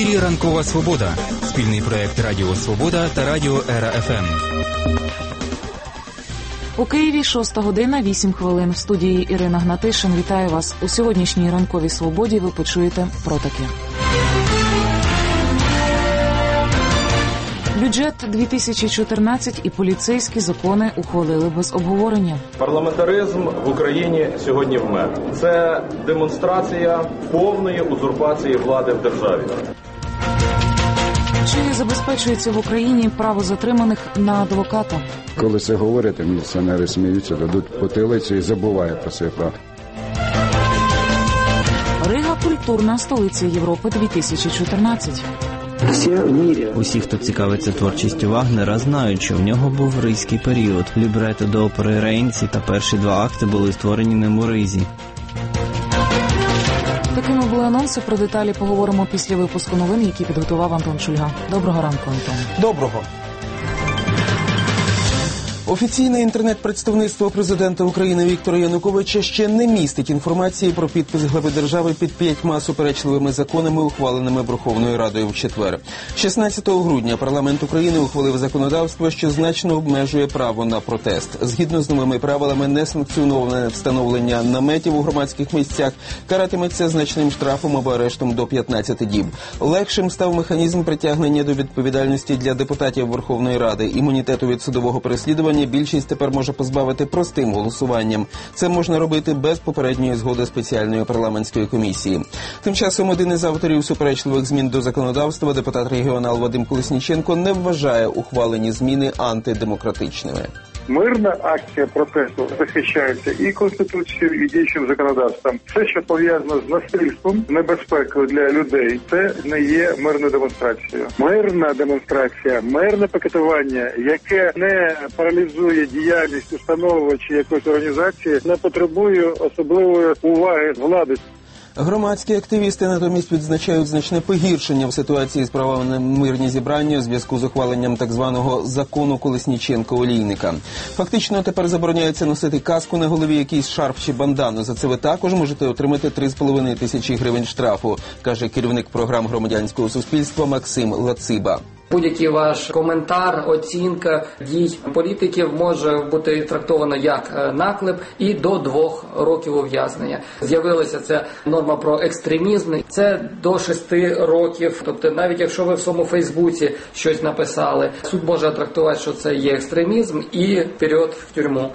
ефірі «Ранкова Свобода» – спільний проєкт Радіо Свобода та Радіо Ера ФМ. У Києві 6 година, 8 хвилин. В студії Ірина Гнатишин. Вітаю вас. У сьогоднішній «Ранковій Свободі» ви почуєте про таке. Бюджет 2014 і поліцейські закони ухвалили без обговорення. Парламентаризм в Україні сьогодні вмер. Це демонстрація повної узурпації влади в державі. Чи забезпечується в Україні право затриманих на адвоката? Коли це говорять, міліціонери сміються, дадуть потилицю і забувають про своє право. Рига – культурна столиця Європи 2014. Усі, хто цікавиться творчістю Вагнера, знають, що в нього був ризький період. Лібрето до опери «Рейнці» та перші два акти були створені ним у Ризі. Такими були анонси. Про деталі поговоримо після випуску новин, які підготував Антон Шульга. Доброго ранку, Антон. Доброго. Офіційне інтернет-представництво президента України Віктора Януковича ще не містить інформації про підпис глави держави під 5 суперечливими законами, ухваленими Верховною Радою в четвер. 16 грудня парламент України ухвалив законодавство, що значно обмежує право на протест. Згідно з новими правилами, несанкціоноване встановлення наметів у громадських місцях каратиметься значним штрафом або арештом до 15 діб. Легшим став механізм притягнення до відповідальності для депутатів Верховної Ради. Імунітету від судового переслідування більшість тепер може позбавити простим голосуванням. Це можна робити без попередньої згоди спеціальної парламентської комісії. Тим часом один із авторів суперечливих змін до законодавства, депутат-регіонал Вадим Колесніченко, не вважає ухвалені зміни антидемократичними. Мирна акція протесту захищається і Конституцією, і діючим законодавством. Все, що пов'язано з насильством, небезпекою для людей, це не є мирною демонстрацією. Мирна демонстрація, мирне пікетування, яке не паралізує діяльність установи чи якоїсь організації, не потребує особливої уваги влади. Громадські активісти натомість відзначають значне погіршення в ситуації з правами на мирні зібрання у зв'язку з ухваленням так званого закону Колесніченка-Олійника. Фактично тепер забороняється носити каску на голові, якийсь шарф чи бандану. За це ви також можете отримати 3,5 тисячі гривень штрафу, каже керівник програм громадянського суспільства Максим Лациба. Будь-який ваш коментар, оцінка дій політиків може бути трактовано як наклеп і до 2 років ув'язнення. З'явилася ця норма про екстремізм, це до 6 років. Тобто навіть якщо ви в своєму Фейсбуці щось написали, суд може трактувати, що це є екстремізм і вперед в тюрму.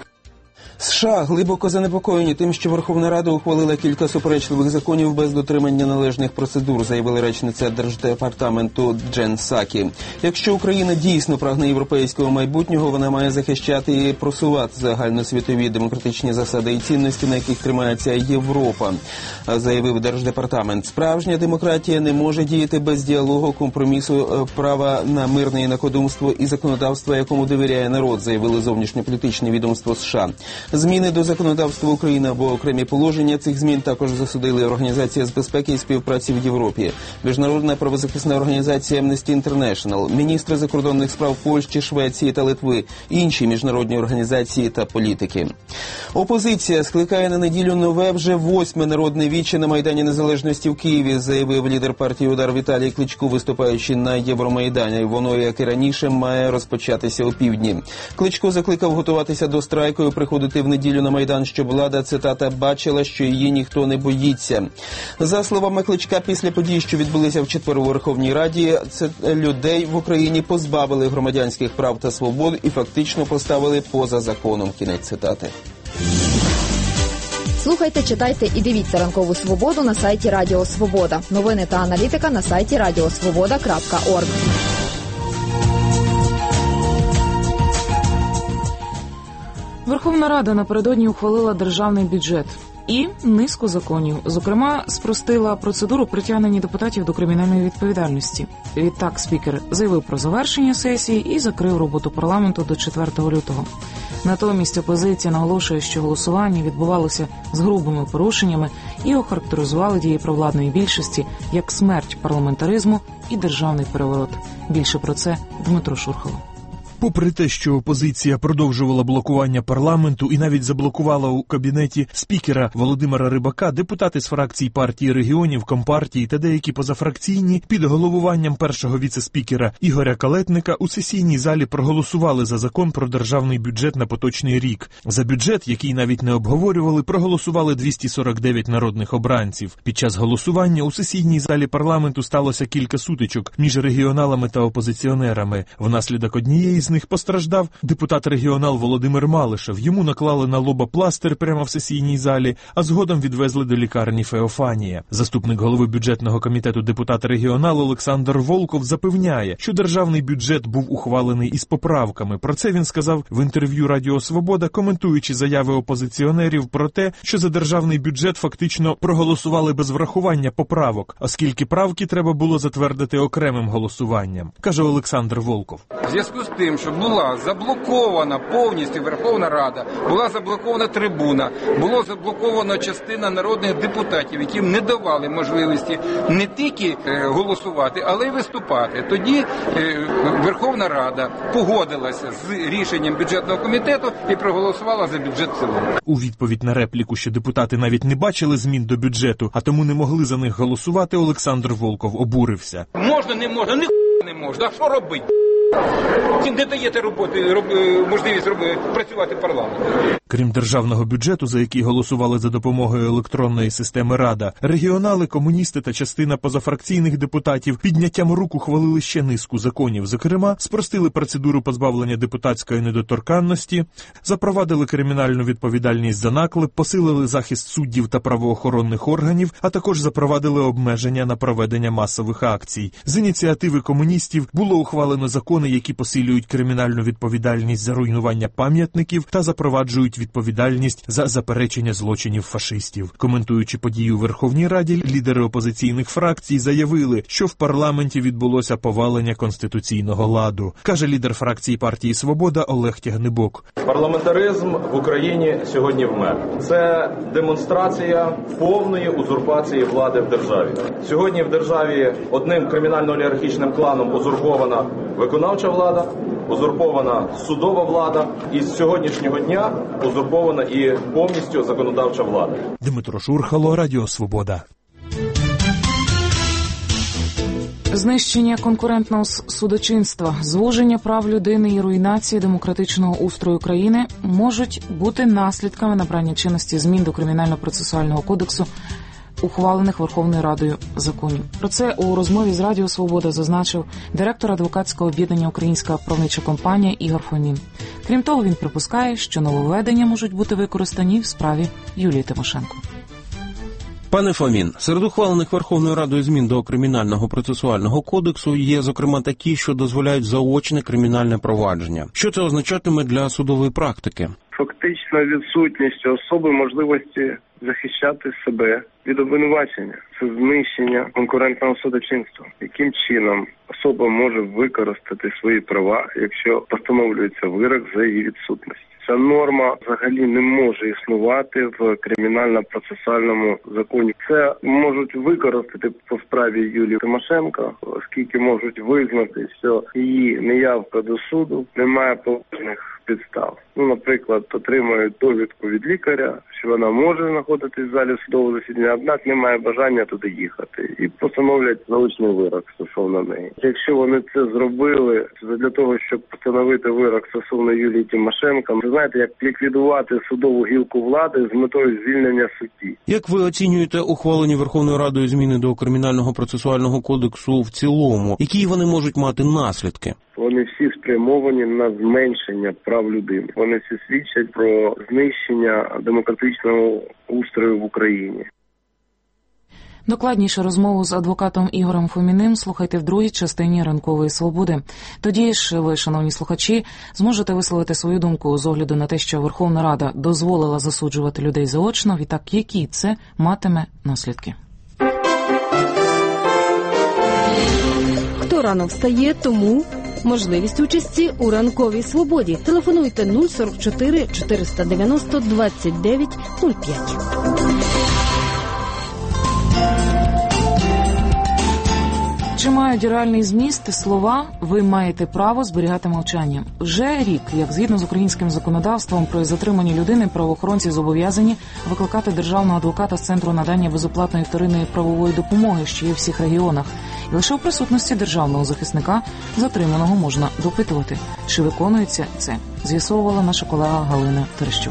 США глибоко занепокоєні тим, що Верховна Рада ухвалила кілька суперечливих законів без дотримання належних процедур, заявила речниця Держдепартаменту Джен Псакі. Якщо Україна дійсно прагне європейського майбутнього, вона має захищати і просувати загальносвітові демократичні засади і цінності, на яких тримається Європа, заявив Держдепартамент. Справжня демократія не може діяти без діалогу, компромісу, права на мирне інакодумство і законодавства, якому довіряє народ, заявили зовнішньополітичне відомство США. Зміни до законодавства України або окремі положення цих змін також засудили Організація з безпеки і співпраці в Європі, Міжнародна правозахисна організація Amnesty International, міністри закордонних справ Польщі, Швеції та Литви, інші міжнародні організації та політики. Опозиція скликає на неділю нове вже 8-ме народне віче на Майдані Незалежності в Києві, заявив лідер партії «Удар» Віталій Кличко, виступаючи на Євромайдані. Воно, як і раніше, має розпочатися опівдні. Кличко закликав готуватися до страйку і приходити в неділю на Майдан, щоб влада, цитата, бачила, що її ніхто не боїться. За словами Кличка, після подій, що відбулися в четвер у Верховній Раді, людей в Україні позбавили громадянських прав та свобод і фактично поставили поза законом. Кінець цитати. Слухайте, читайте і дивіться «Ранкову Свободу» на сайті Радіо Свобода. Новини та аналітика на сайті radiosvoboda.org. Верховна Рада напередодні ухвалила державний бюджет і низку законів. Зокрема, спростила процедуру притягнення депутатів до кримінальної відповідальності. Відтак спікер заявив про завершення сесії і закрив роботу парламенту до 4 лютого. Натомість опозиція наголошує, що голосування відбувалося з грубими порушеннями і охарактеризували дії провладної більшості як смерть парламентаризму і державний переворот. Більше про це Дмитро Шурхало. Попри те, що опозиція продовжувала блокування парламенту і навіть заблокувала у кабінеті спікера Володимира Рибака, депутати з фракцій партії регіонів, Компартії та деякі позафракційні під головуванням першого віце-спікера Ігоря Калетника у сесійній залі проголосували за закон про державний бюджет на поточний рік. За бюджет, який навіть не обговорювали, проголосували 249 народних обранців. Під час голосування у сесійній залі парламенту сталося кілька сутичок між регіоналами та опозиціонерами. Внаслідок однієї з них постраждав депутат-регіонал Володимир Малишев. Йому наклали на лоба пластир прямо в сесійній залі, а згодом відвезли до лікарні Феофанія. Заступник голови бюджетного комітету депутат-регіонал Олександр Волков запевняє, що державний бюджет був ухвалений із поправками. Про це він сказав в інтерв'ю Радіо Свобода, коментуючи заяви опозиціонерів про те, що за державний бюджет фактично проголосували без врахування поправок, оскільки правки треба було затвердити окремим голосуванням, каже Олександр Волков. В зв'язку з тим, що була заблокована повністю Верховна Рада, була заблокована трибуна, було заблоковано частина народних депутатів, яким не давали можливості не тільки голосувати, але й виступати. Тоді Верховна Рада погодилася з рішенням бюджетного комітету і проголосувала за бюджет в цілому. У відповідь на репліку, що депутати навіть не бачили змін до бюджету, а тому не могли за них голосувати, Олександр Волков обурився. Можна, не можна, не можна, а що робити? Не даєте можливість працювати парламенту. Крім державного бюджету, за який голосували за допомогою електронної системи Рада, регіонали, комуністи та частина позафракційних депутатів підняттям рук ухвалили ще низку законів. Зокрема, спростили процедуру позбавлення депутатської недоторканності, запровадили кримінальну відповідальність за наклеп, посилили захист суддів та правоохоронних органів, а також запровадили обмеження на проведення масових акцій. З ініціативи комуністів було ухвалено закони, які посилюють кримінальну відповідальність за руйнування пам'ятників та запроваджують відповідальність за заперечення злочинів фашистів. Коментуючи подію у Верховній Раді, лідери опозиційних фракцій заявили, що в парламенті відбулося повалення конституційного ладу, каже лідер фракції партії «Свобода» Олег Тягнибок. Парламентаризм в Україні сьогодні вмер. Це демонстрація повної узурпації влади в державі. Сьогодні в державі одним кримінально-олігархічним кланом узурпована виконавча влада, узурпована судова влада, і з сьогоднішнього дня узурпована і повністю законодавча влада. Дмитро Шурхало, Радіо Свобода. Знищення конкурентного судочинства, звуження прав людини і руйнація демократичного устрою країни можуть бути наслідками набрання чинності змін до Кримінально-процесуального кодексу, ухвалених Верховною Радою законів. Про це у розмові з Радіо Свобода зазначив директор адвокатського об'єднання «Українська правнича компанія» Ігор Фомін. Крім того, він припускає, що нововведення можуть бути використані в справі Юлії Тимошенко. Пане Фомін, серед ухвалених Верховною Радою змін до Кримінального процесуального кодексу є, зокрема, такі, що дозволяють заочне кримінальне провадження. Що це означатиме для судової практики? Фактично відсутність особи можливості захищати себе від обвинувачення. Це знищення конкурентного судочинства. Яким чином особа може використати свої права, якщо постановлюється вирок за її відсутність? Ця норма взагалі не може існувати в кримінально-процесуальному законі. Це можуть використати по справі Юлії Тимошенко, оскільки можуть визнати, що її неявка до суду не має поважних підстав. Наприклад, отримують довідку від лікаря, що вона може знаходитись в залі судового засідання, однак не має бажання туди їхати. І постановлять заочний вирок стосовно неї. Якщо вони це зробили для того, щоб постановити вирок стосовно Юлії Тимошенко, ви знаєте, як ліквідувати судову гілку влади з метою звільнення судді. Як ви оцінюєте ухвалені Верховною Радою зміни до Кримінального процесуального кодексу в цілому? Які вони можуть мати наслідки? Вони всі спрямовані на зменшення прав людини. Вони всі свідчать про знищення демократичного устрою в Україні. Докладніше розмову з адвокатом Ігорем Фоміним слухайте в другій частині «Ранкової свободи». Тоді ж ви, шановні слухачі, зможете висловити свою думку з огляду на те, що Верховна Рада дозволила засуджувати людей заочно, відтак які це матиме наслідки. Хто рано встає, тому можливість участі у «Ранковій свободі». Телефонуйте 044 490 29 05. Чи має мають реальний зміст, слова «ви маєте право зберігати мовчання». Вже рік, як згідно з українським законодавством про затримані людини, правоохоронці зобов'язані викликати державного адвоката з Центру надання безоплатної вторинної правової допомоги, що є в всіх регіонах. І лише у присутності державного захисника затриманого можна допитувати. Чи виконується це? З'ясовувала наша колега Галина Терещук.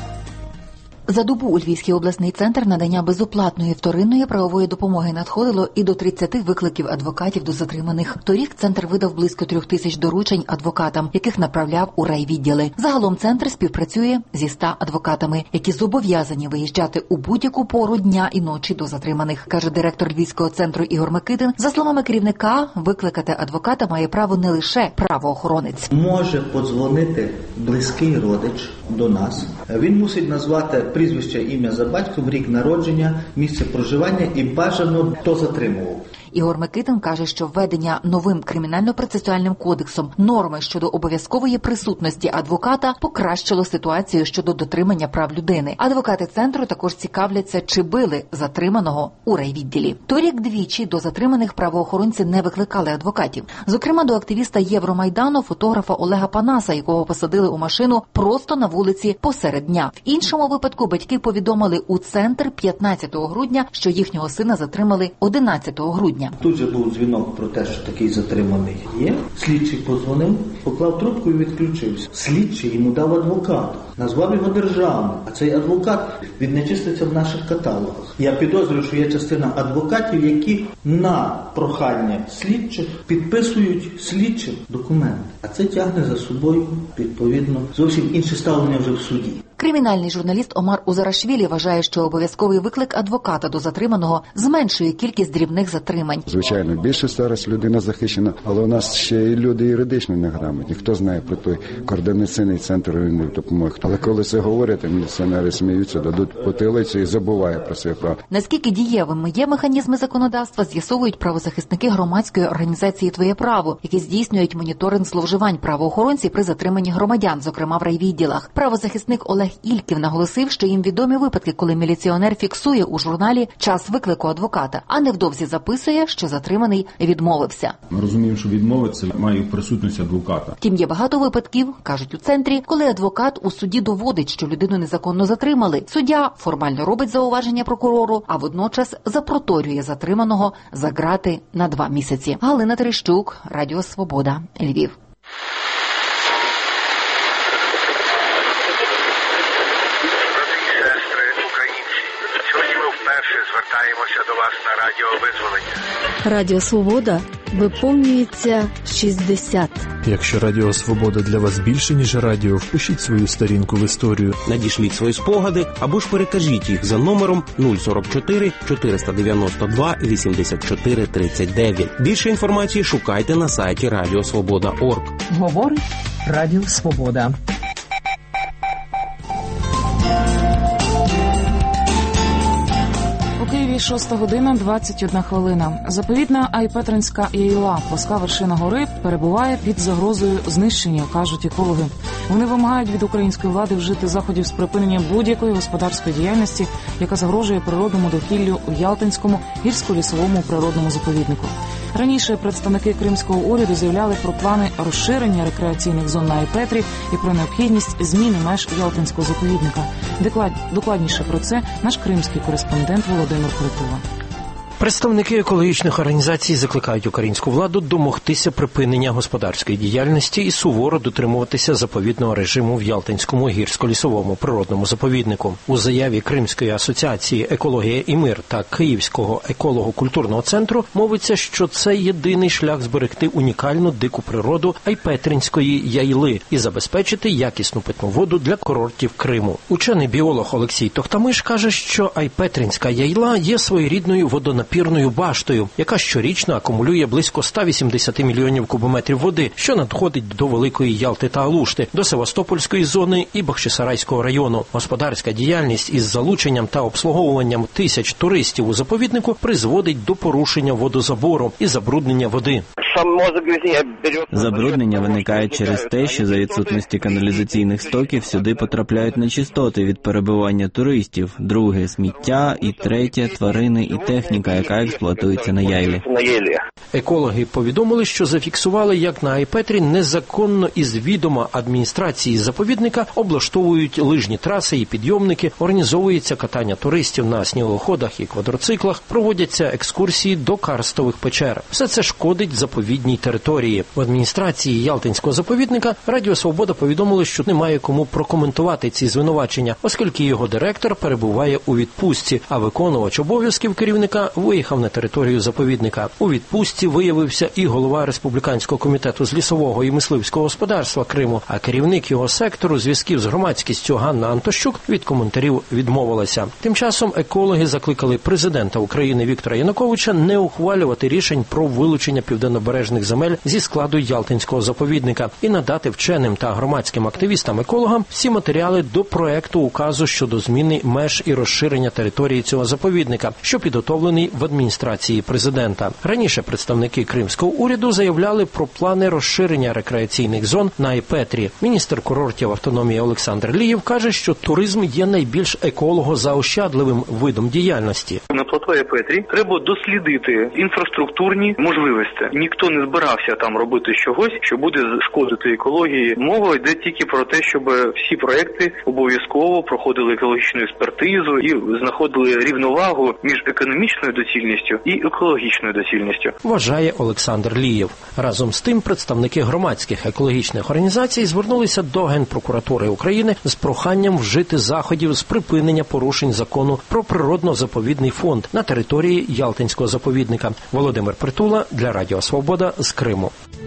За добу у Львівський обласний центр надання безоплатної вторинної правової допомоги надходило і до 30 викликів адвокатів до затриманих. Торік центр видав близько 3000 доручень адвокатам, яких направляв у райвідділи. Загалом центр співпрацює зі 100 адвокатами, які зобов'язані виїжджати у будь-яку пору дня і ночі до затриманих, каже директор Львівського центру Ігор Микитин. За словами керівника, викликати адвоката має право не лише правоохоронець. Може подзвонити близький родич до нас. Він мусить назвати прізвище, ім'я за батьком, рік народження, місце проживання і бажано, хто затримував. Ігор Микитин каже, що введення новим кримінально-процесуальним кодексом норми щодо обов'язкової присутності адвоката покращило ситуацію щодо дотримання прав людини. Адвокати центру також цікавляться, чи били затриманого у райвідділі. Торік двічі до затриманих правоохоронці не викликали адвокатів. Зокрема, до активіста Євромайдану, фотографа Олега Панаса, якого посадили у машину просто на вулиці посеред дня. В іншому випадку батьки повідомили у центр 15 грудня, що їхнього сина затримали 11 грудня. Тут же був дзвінок про те, що такий затриманий є. Слідчий подзвонив, поклав трубку і відключився. Слідчий йому дав адвоката, назвав його державним. А цей адвокат, він не числиться в наших каталогах. Я підозрюю, що є частина адвокатів, які на прохання слідчих підписують слідчим документи. А це тягне за собою, відповідно, зовсім інше ставлення вже в суді. Кримінальний журналіст Омар Узарашвілі вважає, що обов'язковий виклик адвоката до затриманого зменшує кількість дрібних затримань. Звичайно, більше зараз людина захищена, але у нас ще і люди юридично неграмотні. Хто знає про той координаційний центр первинної допомоги. Але коли це говорять, міліціонери сміються, дадуть потилицю і забуває про своє право. Наскільки дієвими є механізми законодавства, з'ясовують правозахисники громадської організації «Твоє право», які здійснюють моніторинг зловживань правоохоронців при затриманні громадян, зокрема в райвідділах. Правозахисник Олег Ільків наголосив, що їм відомі випадки, коли міліціонер фіксує у журналі час виклику адвоката, а невдовзі записує, що затриманий відмовився. Ми розуміємо, що відмовитися має в присутності адвоката. Втім, є багато випадків, кажуть у центрі, коли адвокат у суді доводить, що людину незаконно затримали. Суддя формально робить зауваження прокурору, а водночас запроторює затриманого за ґрати на 2 місяці. Галина Терещук, Радіо Свобода, Львів. Звертаємося до вас на Радіо Визволення. Радіо Свобода виповнюється 60. Якщо Радіо Свобода для вас більше, ніж радіо, впишіть свою сторінку в історію. Надішліть свої спогади або ж перекажіть їх за номером 044 492 84 39. Більше інформації шукайте на сайті radiosvoboda.org. Говорить Радіо Свобода. У Києві 6:21 21. Заповідна Айпетринська Яйла, плоска вершина гори, перебуває під загрозою знищення, кажуть екологи. Вони вимагають від української влади вжити заходів з припинення будь-якої господарської діяльності, яка загрожує природному довкіллю у Ялтинському гірсько-лісовому природному заповіднику. Раніше представники кримського уряду заявляли про плани розширення рекреаційних зон на Айпетрі і про необхідність зміни меж Ялтинського заповідника. Докладніше про це наш кримський кореспондент Володимир Критова. Представники екологічних організацій закликають українську владу домогтися припинення господарської діяльності і суворо дотримуватися заповідного режиму в Ялтинському гірсько-лісовому природному заповіднику. У заяві Кримської асоціації «Екологія і мир» та Київського еколого-культурного центру мовиться, що це єдиний шлях зберегти унікальну дику природу Айпетринської Яйли і забезпечити якісну питну воду для курортів Криму. Учений біолог Олексій Тохтамиш каже, що Айпетринська Яйла є своєрідною водонапірною баштою, яка щорічно акумулює близько 180 мільйонів кубометрів води, що надходить до Великої Ялти та Алушти, до Севастопольської зони і Бахчисарайського району. Господарська діяльність із залученням та обслуговуванням тисяч туристів у заповіднику призводить до порушення водозабору і забруднення води. Забруднення виникає через те, що за відсутності каналізаційних стоків сюди потрапляють нечистоти від перебування туристів. Друге – сміття. І третє – тварини і техніка, яка експлуатується на Яйлі. Екологи повідомили, що зафіксували, як на Айпетрі незаконно із відома адміністрації заповідника облаштовують лижні траси і підйомники, організовується катання туристів на снігоходах і квадроциклах, проводяться екскурсії до карстових печер. Все це шкодить заповідній території. В адміністрації Ялтинського заповідника Радіо Свобода повідомили, що немає кому прокоментувати ці звинувачення, оскільки його директор перебуває у відпустці, а виконувач обов'язків керівника виїхав на територію заповідника. У відпустці виявився і голова Республіканського комітету з лісового і мисливського господарства Криму, а керівник його сектору зв'язків з громадськістю Ганна Антощук від коментарів відмовилася. Тим часом екологи закликали президента України Віктора Януковича не ухвалювати рішень про вилучення південнобережних земель зі складу Ялтинського заповідника і надати вченим та громадським активістам-екологам всі матеріали до проекту указу щодо зміни меж і розширення території цього заповідника, що підготовлений в адміністрації президента. Раніше представники кримського уряду заявляли про плани розширення рекреаційних зон на Айпетрі. Міністр курортів автономії Олександр Лієв каже, що туризм є найбільш екологозаощадливим видом діяльності. На плато Айпетрі треба дослідити інфраструктурні можливості. Ніхто не збирався там робити чогось, що буде шкодити екології. Мова йде тільки про те, щоб всі проекти обов'язково проходили екологічну експертизу і знаходили рівновагу між економічною доцільністю і екологічною доцільністю. Вважає Олександр Лієв. Разом з тим, представники громадських екологічних організацій звернулися до Генпрокуратури України з проханням вжити заходів з припинення порушень закону про природно-заповідний фонд на території Ялтинського заповідника. Володимир Притула для Радіо Свобода з Криму.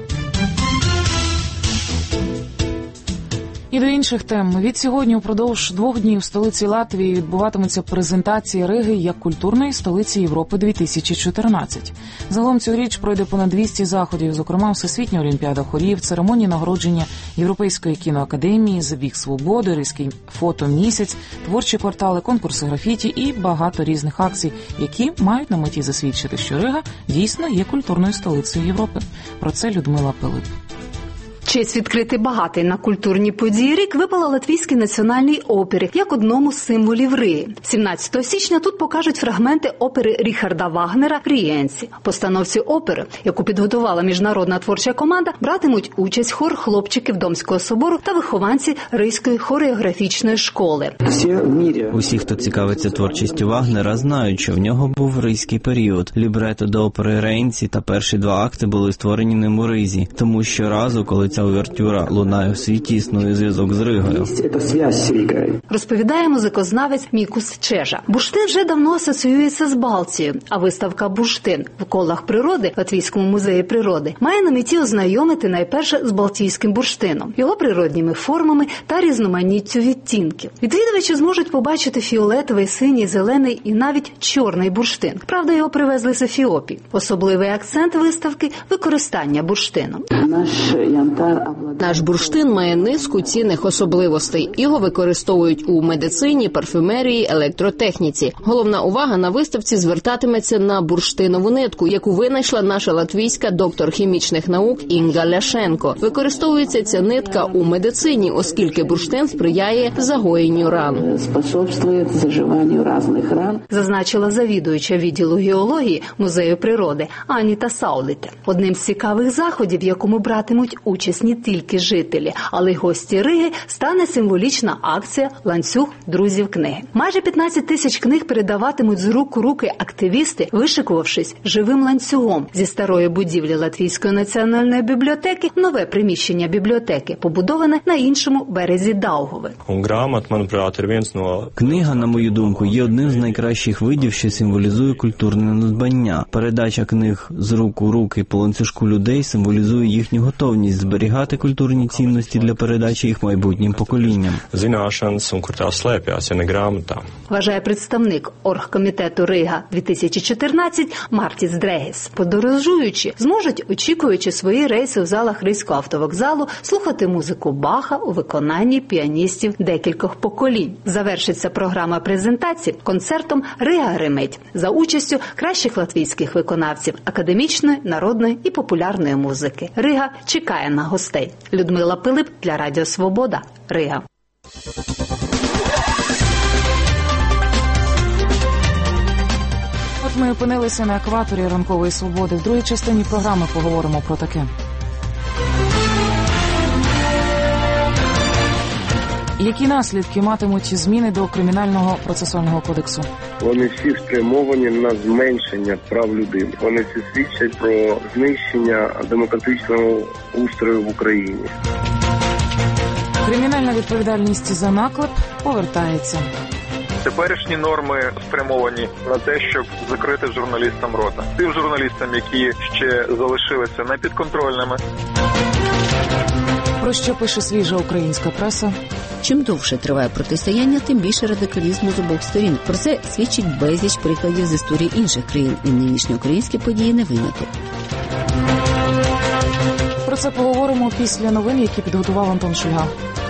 І до інших тем. Від сьогодні упродовж 2 днів в столиці Латвії відбуватимуться презентації Риги як культурної столиці Європи 2014. Загалом цьогоріч пройде понад 200 заходів, зокрема Всесвітня олімпіада хорів, церемонії нагородження Європейської кіноакадемії, Забіг свободи, Ризький фотомісяць, творчі квартали, конкурси графіті і багато різних акцій, які мають на меті засвідчити, що Рига дійсно є культурною столицею Європи. Про це Людмила Пилип. Честь відкрити багатий на культурні події рік випала Латвійській національній опері як одному з символів Риги. 17 січня тут покажуть фрагменти опери Ріхарда Вагнера «Рієнці». Постановці опери, яку підготувала міжнародна творча команда, братимуть участь хор хлопчиків Домського собору та вихованці Ризької хореографічної школи. Усі, хто цікавиться творчістю Вагнера, знають, що в нього був ризький період. Лібрето до опери «Рієнці» та перші 2 акти були створені ним у Ризі. Тому щоразу, коли ця увертюра лунає в світі, існує зв'язок з Ригою. Розповідає музикознавець Мікус Чежа. Бурштин вже давно асоціюється з Балтією, а виставка «Бурштин» в колах природи в Латвійському музеї природи має на меті ознайомити найперше з балтійським бурштином, його природніми формами та різноманіттю відтінків. Відвідувачі зможуть побачити фіолетовий, синій, зелений і навіть чорний бурштин. Правда, його привезли з Ефіопії. Особливий акцент виставки – використання бурштину. Наш бурштин має низку цінних особливостей. Його використовують у медицині, парфюмерії, електротехніці. Головна увага на виставці звертатиметься на бурштинову нитку, яку винайшла наша латвійська доктор хімічних наук Інга Ляшенко. Використовується ця нитка у медицині, оскільки бурштин сприяє загоєнню ран. Зазначила завідуюча відділу геології Музею природи Аніта Саулите. Одним з цікавих заходів, в якому братимуть участь не тільки жителі, але й гості Риги, стане символічна акція «Ланцюг друзів книги». Майже 15 тисяч книг передаватимуть з рук у руки активісти, вишикувавшись живим ланцюгом зі старої будівлі Латвійської національної бібліотеки в нове приміщення бібліотеки, побудоване на іншому березі Даугави. Книга, на мою думку, є одним з найкращих видів, що символізує культурне надбання. Передача книг з рук у руки по ланцюжку людей символізує їхню готовність зберігати культуру культурні цінності для передачі їх майбутнім поколінням. Вважає представник оргкомітету Рига 2014 Мартіс Дрегіс. Подорожуючі зможуть, очікуючи свої рейси в залах Ризького автовокзалу, слухати музику Баха у виконанні піаністів декількох поколінь. Завершиться програма презентацій концертом «Рига гримить» за участю кращих латвійських виконавців академічної, народної і популярної музики. Рига чекає на гостей. Людмила Пилип для Радіо Свобода. Рига. От ми опинилися на екваторі ранкової свободи. В другій частині програми поговоримо про таке. Які наслідки матимуть зміни до Кримінального процесуального кодексу? Вони всі спрямовані на зменшення прав людини. Вони всі свідчать про знищення демократичного устрою в Україні. Кримінальна відповідальність за наклеп повертається. Теперішні норми спрямовані на те, щоб закрити журналістам рота. Тим журналістам, які ще залишилися непідконтрольними. Про що пише свіжа українська преса? Чим довше триває протистояння, тим більше радикалізму з обох сторін. Про це свідчить безліч прикладів з історії інших країн, і нинішні українські події не виняток. Про це поговоримо після новин, які підготував Антон Шульга.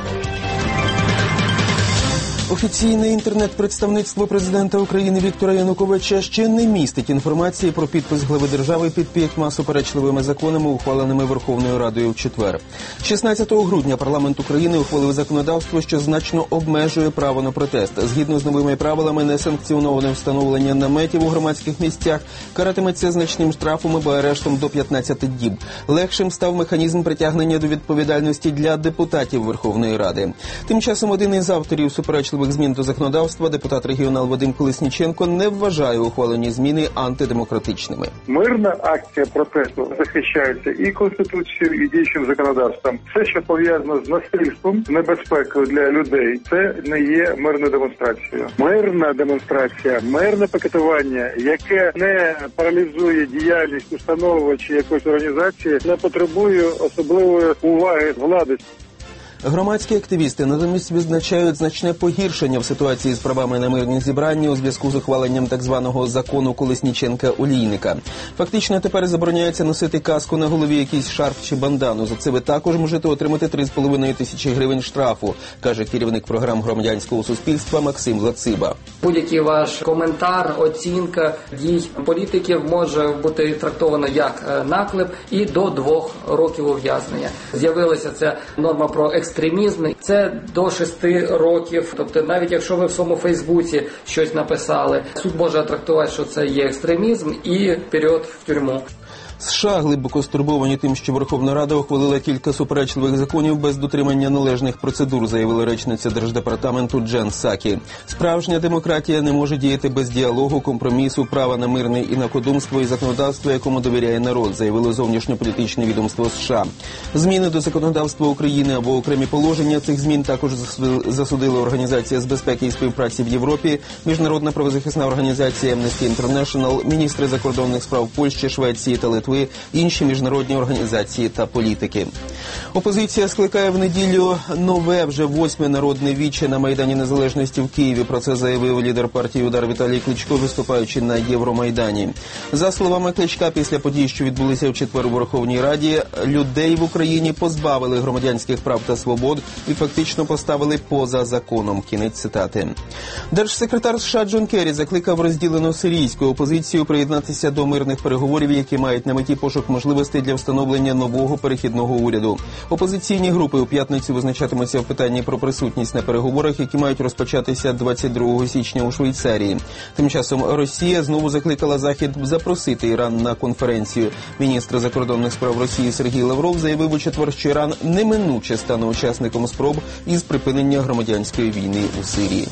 Офіційне інтернет-представництво президента України Віктора Януковича ще не містить інформації про підпис глави держави під 5 суперечливими законами, ухваленими Верховною Радою в четвер. 16 грудня парламент України ухвалив законодавство, що значно обмежує право на протест. Згідно з новими правилами, несанкціоноване встановлення наметів у громадських місцях каратиметься значним штрафом або арештом до 15 діб. Легшим став механізм притягнення до відповідальності для депутатів Верховної Ради. Тим часом один із авторів суперечливих змін до законодавства, депутат-регіонал Вадим Колесніченко, не вважає ухвалені зміни антидемократичними. Мирна акція протесту захищається і Конституцією, і діючим законодавством. Все, що пов'язано з насильством, небезпекою для людей, це не є мирною демонстрацією. Мирна демонстрація, мирне пікетування, яке не паралізує діяльність установи чи якоїсь організації, не потребує особливої уваги влади. Громадські активісти натомість відзначають значне погіршення в ситуації з правами на мирні зібрання у зв'язку з ухваленням так званого закону Колесніченка-Олійника. Фактично тепер забороняється носити каску на голові, якийсь шарф чи бандану. За це ви також можете отримати 3,5 тисячі гривень штрафу, каже керівник програм громадянського суспільства Максим Лациба. Будь-який ваш коментар, оцінка дій політиків може бути трактовано як наклеп і до 2 років ув'язнення. З'явилася ця норма про екстремізм, це до 6 років. Тобто навіть якщо ви в своєму Фейсбуці щось написали, суд може трактувати, що це є екстремізм і період в тюрму. США глибоко стурбовані тим, що Верховна Рада ухвалила кілька суперечливих законів без дотримання належних процедур, заявила речниця Держдепартаменту Джен Псакі. Справжня демократія не може діяти без діалогу, компромісу, права на мирне інакодумство і законодавство, якому довіряє народ, заявило зовнішньополітичне відомство США. Зміни до законодавства України або окремі положення цих змін також засудила Організація з безпеки і співпраці в Європі, Міжнародна правозахисна організація Amnesty International, міністри закордонних справ Польщі, Швеції та Литви, інші міжнародні організації та політики. Опозиція скликає в неділю нове, вже 8-ме народне віче на Майдані Незалежності в Києві. Про це заявив лідер партії «Удар» Віталій Кличко, виступаючи на Євромайдані. За словами Кличка, після подій, що відбулися в четвер у Верховній Раді, людей в Україні позбавили громадянських прав та свобод і фактично поставили поза законом. Кінець цитати. Держсекретар США Джон Керрі закликав розділену сирійську опозицію приєднатися до мирних переговорів, які мають на меті пошук можливостей для встановлення нового перехідного уряду. Опозиційні групи у п'ятницю визначатимуться в питанні про присутність на переговорах, які мають розпочатися 22 січня у Швейцарії. Тим часом Росія знову закликала Захід запросити Іран на конференцію. Міністр закордонних справ Росії Сергій Лавров заявив у четвер, що Іран неминуче стане учасником спроб із припинення громадянської війни у Сирії.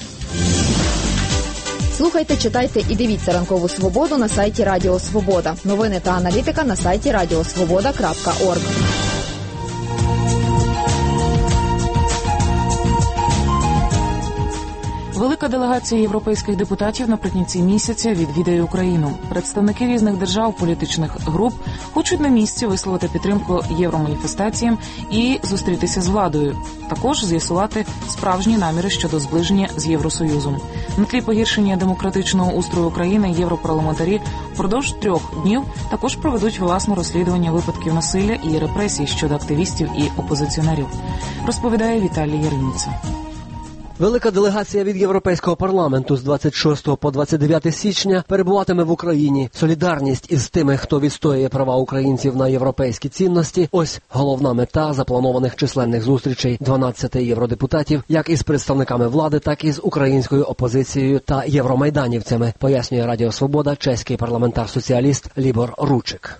Слухайте, читайте і дивіться «Ранкову свободу» на сайті Радіо Свобода. Новини та аналітика на сайті radiosvoboda.org. Велика делегація європейських депутатів наприкінці місяця відвідає Україну. Представники різних держав, політичних груп хочуть на місці висловити підтримку євроманіфестаціям і зустрітися з владою. Також з'ясувати справжні наміри щодо зближення з Євросоюзом. На тлі погіршення демократичного устрою України європарламентарі впродовж 3 днів також проведуть власне розслідування випадків насилля і репресій щодо активістів і опозиціонерів, розповідає Віталій Яреміца. Велика делегація від Європейського парламенту з 26 по 29 січня перебуватиме в Україні. Солідарність із тими, хто відстоює права українців на європейські цінності – ось головна мета запланованих численних зустрічей 12 євродепутатів, як із представниками влади, так і з українською опозицією та євромайданівцями, пояснює Радіо Свобода чеський парламентар-соціаліст Лібор Ручик.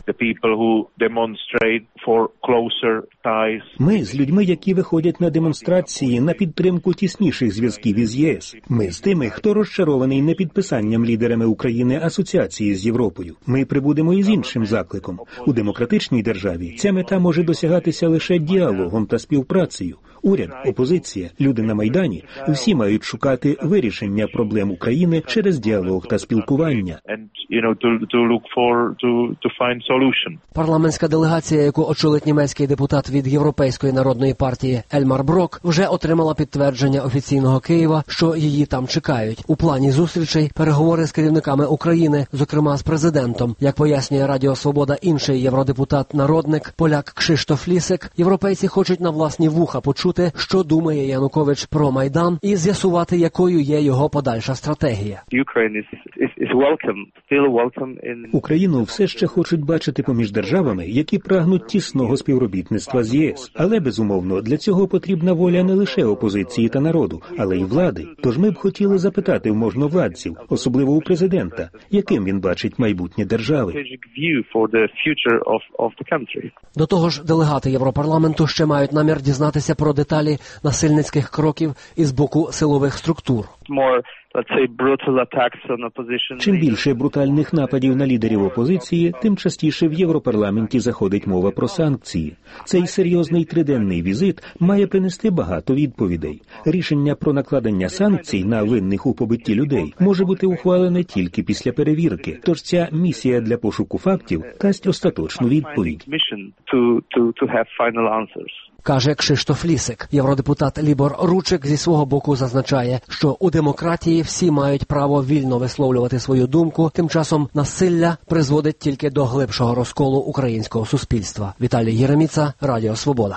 Ми з людьми, які виходять на демонстрації на підтримку тісніших зв'язків із ЄС. Ми з тими, хто розчарований непідписанням лідерами України асоціації з Європою. Ми прибудемо із іншим закликом. У демократичній державі ця мета може досягатися лише діалогом та співпрацею. Уряд, опозиція, люди на Майдані – всі мають шукати вирішення проблем України через діалог та спілкування. Парламентська делегація, яку очолить німецький депутат від Європейської народної партії Ельмар Брок, вже отримала підтвердження офіційного Києва, що її там чекають. У плані зустрічей переговори з керівниками України, зокрема з президентом. Як пояснює Радіо Свобода інший євродепутат-народник, поляк Кшиштоф Лісек, європейці хочуть на власні вуха почути, що думає Янукович про Майдан, і з'ясувати, якою є його подальша стратегія. Україну все ще хочуть бачити поміж державами, які прагнуть тісного співробітництва з ЄС. Але, безумовно, для цього потрібна воля не лише опозиції та народу, але й влади. Тож ми б хотіли запитати в можновладців, особливо у президента, яким він бачить майбутнє держави. До того ж, делегати Європарламенту ще мають намір дізнатися про деталі насильницьких кроків із боку силових структур. Чим більше брутальних нападів на лідерів опозиції, тим частіше в Європарламенті заходить мова про санкції. Цей серйозний триденний візит має принести багато відповідей. Рішення про накладення санкцій на винних у побитті людей може бути ухвалене тільки після перевірки. Тож ця місія для пошуку фактів дасть остаточну відповідь. Каже Кшиштоф Лісек. Євродепутат Лібор Ручик зі свого боку зазначає, що у демократії всі мають право вільно висловлювати свою думку, тим часом насилля призводить тільки до глибшого розколу українського суспільства. Віталій Єреміца, Радіо Свобода.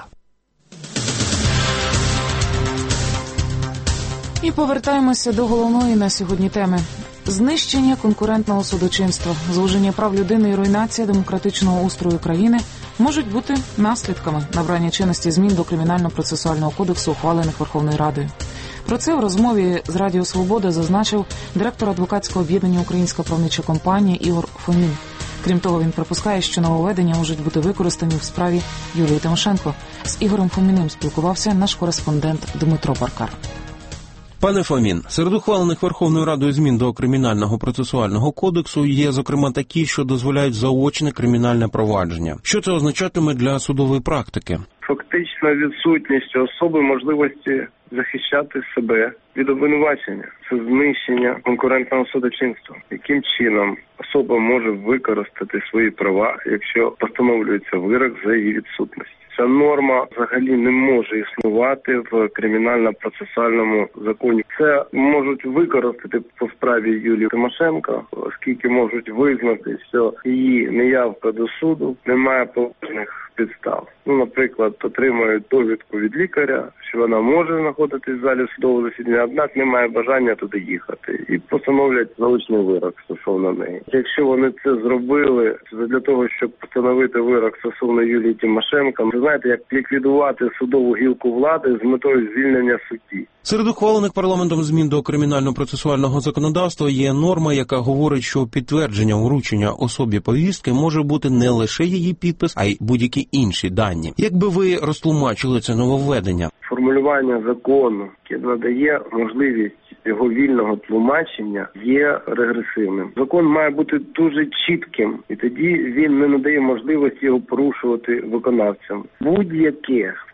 І повертаємося до головної на сьогодні теми. Знищення конкурентного судочинства, звуження прав людини і руйнація демократичного устрою країни можуть бути наслідками набрання чинності змін до Кримінально-процесуального кодексу, ухвалених Верховною Радою. Про це в розмові з Радіо Свобода зазначив директор адвокатського об'єднання «Українська правнича компанія» Ігор Фомін. Крім того, він припускає, що нововведення можуть бути використані в справі Юлії Тимошенко. З Ігорем Фоміним спілкувався наш кореспондент Дмитро Баркар. Пане Фомін, серед ухвалених Верховною Радою змін до Кримінального процесуального кодексу є, зокрема, такі, що дозволяють заочне кримінальне провадження. Що це означатиме для судової практики? Фактично відсутність особи можливості захищати себе від обвинувачення. Це знищення конкурентного судочинства. Яким чином особа може використати свої права, якщо постановлюється вирок за її відсутність? Ця норма взагалі не може існувати в кримінально-процесуальному законі. Це можуть використати по справі Юлії Тимошенко, оскільки можуть визнати, що її неявка до суду не має поважних підстав. Наприклад, отримують довідку від лікаря, що вона може знаходитись в залі судового засідання, однак не має бажання туди їхати. І постановлять заочний вирок стосовно неї. Якщо вони це зробили для того, щоб постановити вирок стосовно Юлії Тимошенко, ви знаєте, як ліквідувати судову гілку влади з метою звільнення судді. Серед ухвалених парламентом змін до кримінально-процесуального законодавства є норма, яка говорить, що підтвердження вручення особі повістки може бути не лише її підпис, а й будь-які інші дані. Як би ви розтлумачили це нововведення? Формулювання закону, яке надає можливість його вільного тлумачення, є регресивним. Закон має бути дуже чітким, і тоді він не надає можливості його порушувати виконавцям. Будь-яке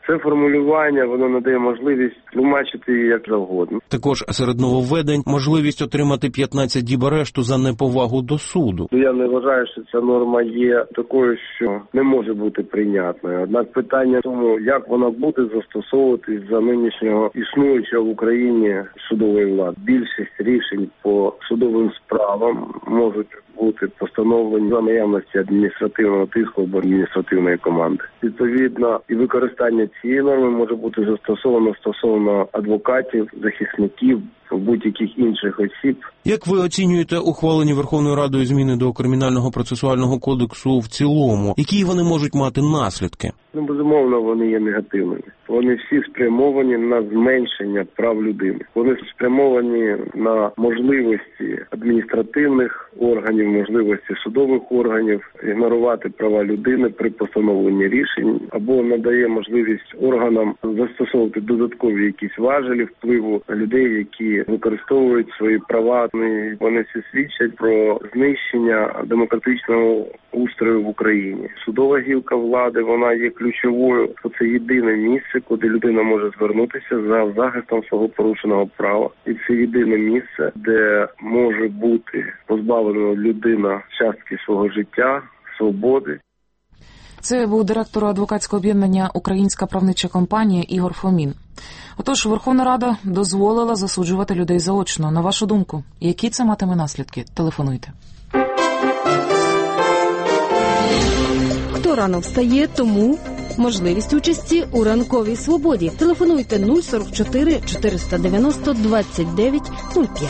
Це формулювання, воно надає можливість тлумачити її як завгодно. Також серед нововведень можливість отримати 15 діб арешту за неповагу до суду. Я не вважаю, що ця норма є такою, що не може бути прийнятною. Однак питання в тому, як вона буде застосовуватись за нинішнього існуючого в Україні судової влади. Більшість рішень по судовим справам можуть бути постановлені за наявності адміністративного тиску або адміністративної команди. Відповідно, і використання цієї норми може бути застосовано стосовно адвокатів, захисників, будь-яких інших осіб. Як ви оцінюєте ухвалені Верховною Радою зміни до Кримінального процесуального кодексу в цілому? Які вони можуть мати наслідки? Безумовно, вони є негативними. Вони всі спрямовані на зменшення прав людини. Вони спрямовані на можливості адміністративних органів, можливості судових органів ігнорувати права людини при постановленні рішень, або надає можливість органам застосовувати додаткові якісь важелі впливу на людей, які використовують свої права. Вони всі свідчать про знищення демократичного устрою в Україні. Судова гілка влади, вона є ключовою, це єдине місце, куди людина може звернутися за захистом свого порушеного права. І це єдине місце, де може бути позбавлена людина частки свого життя, свободи. Це був директор адвокатського об'єднання «Українська правнича компанія» Ігор Фомін. Отож, Верховна Рада дозволила засуджувати людей заочно. На вашу думку, які це матиме наслідки? Телефонуйте. Хто рано встає, тому можливість участі у ранковій свободі. Телефонуйте 044 490 29 05.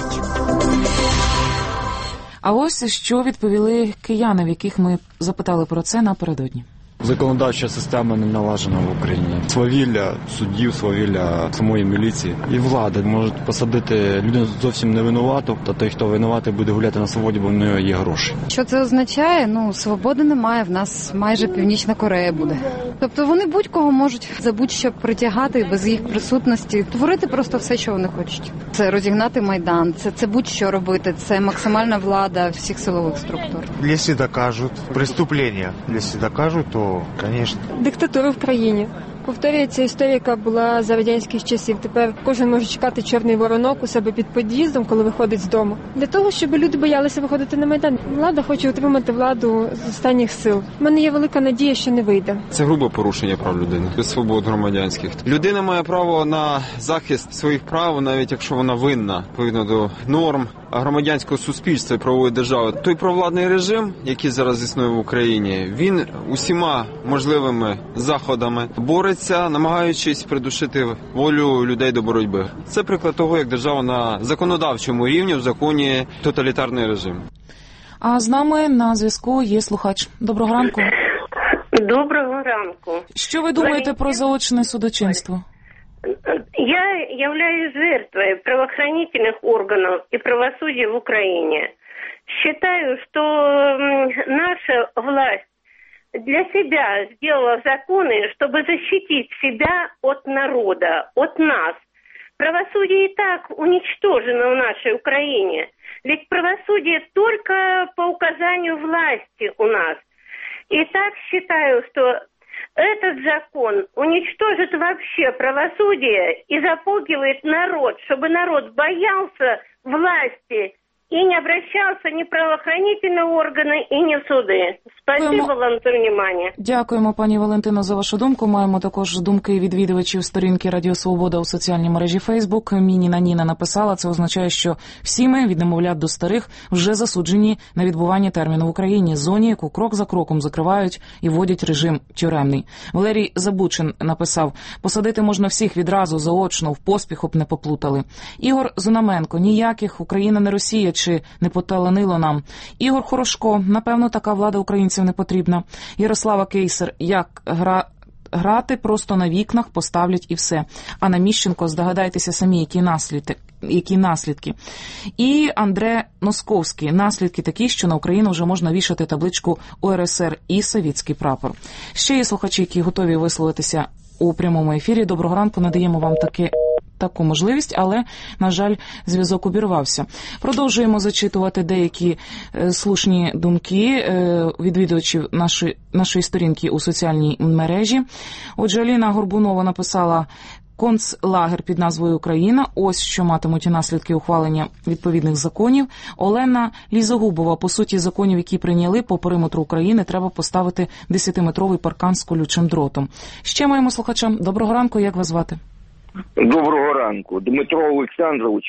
А ось що відповіли кияни, в яких ми запитали про це напередодні. Законодавча система не налажена в Україні. Свавілля суддів, свавілля самої міліції і влади можуть посадити людину зовсім не винувату, та той, хто винуватий, буде гуляти на свободі, бо в нього є гроші. Що це означає? Свободи немає, в нас майже Північна Корея буде. Тобто вони будь-кого можуть за будь-що притягати без їх присутності, творити просто все, що вони хочуть. Це розігнати Майдан, це будь-що робити, це максимальна влада всіх силових структур. Якщо докажуть преступлення, якщо докажуть, то конечно. Диктатура в країні. Повторюється історія, яка була за радянських часів. Тепер кожен може чекати чорний воронок у себе під під'їздом, коли виходить з дому. Для того, щоб люди боялися виходити на Майдан. Влада хоче отримати владу з останніх сил. У мене є велика надія, що не вийде. Це грубе порушення прав людини, без свобод громадянських. Людина має право на захист своїх прав, навіть якщо вона винна, відповідно до норм громадянського суспільства і правової держави. Той провладний режим, який зараз існує в Україні, він усіма можливими заходами бореться, намагаючись придушити волю людей до боротьби. Це приклад того, як держава на законодавчому рівні в законі тоталітарний режим. А з нами на зв'язку є слухач. Доброго ранку. Доброго ранку. Що ви думаєте про заочне судочинство? Я являюсь жертвой правоохранительных органов и правосудия в Украине. Считаю, что наша власть для себя сделала законы, чтобы защитить себя от народа, от нас. Правосудие и так уничтожено в нашей Украине. Ведь правосудие только по указанию власти у нас. И так считаю, что этот закон уничтожит вообще правосудие и запугивает народ, чтобы народ боялся власти и не обращался ни в правоохранительные органы и ни в суды. Спасибо вам за внимание. Дякуємо, пані Валентино, за вашу думку. Маємо також думки відвідувачів сторінки Радіо Свобода у соціальній мережі Фейсбук. Мініна Ніна написала, це означає, що всі ми, від немовлят до старих, вже засуджені на відбування терміну в Україні, зоні, яку крок за кроком закривають і вводять режим тюремний. Валерій Забучин написав, посадити можна всіх відразу, заочно, в поспіху б не поплутали. Ігор Зунаменко, ніяких, Україна не Росія, чи не поталанило нам. Ігор Хорошко, напевно, така влада українців не потрібна. Ярослава Кейсер, як грати просто на вікнах поставлять і все. Анна Міщенко, здогадайтеся самі, які наслідки. І Андре Носковський, наслідки такі, що на Україну вже можна вішати табличку УРСР і совєтський прапор. Ще є слухачі, які готові висловитися у прямому ефірі. Доброго ранку, надаємо вам таку можливість, але, на жаль, зв'язок обірвався. Продовжуємо зачитувати деякі слушні думки відвідувачів нашої сторінки у соціальній мережі. Отже, Аліна Горбунова написала: концлагер під назвою Україна. Ось що матимуть наслідки ухвалення відповідних законів. Олена Лізогубова: по суті законів, які прийняли по периметру України, треба поставити 10-метровий паркан з колючим дротом. Ще маємо слухачам. Доброго ранку, як вас звати? Доброго ранку. Дмитро Олександрович,